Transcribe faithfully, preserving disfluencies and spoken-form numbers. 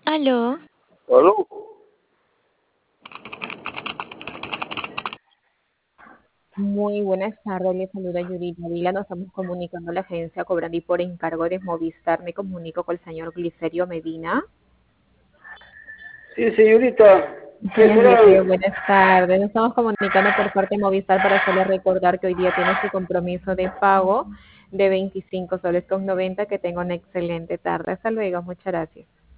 Aló. ¿Aló? Muy buenas tardes, le saluda Judith Avila. Nos estamos comunicando a la agencia cobrando y por encargo de Movistar. Me comunico con el señor Glicerio Medina. Sí, señorita. ¿Qué Señor será? Glicerio, buenas tardes. Nos estamos comunicando por parte de Movistar para hacerle recordar que hoy día tiene su compromiso de pago de veinticinco soles con noventa. Que tenga una excelente tarde. Hasta luego. Muchas gracias.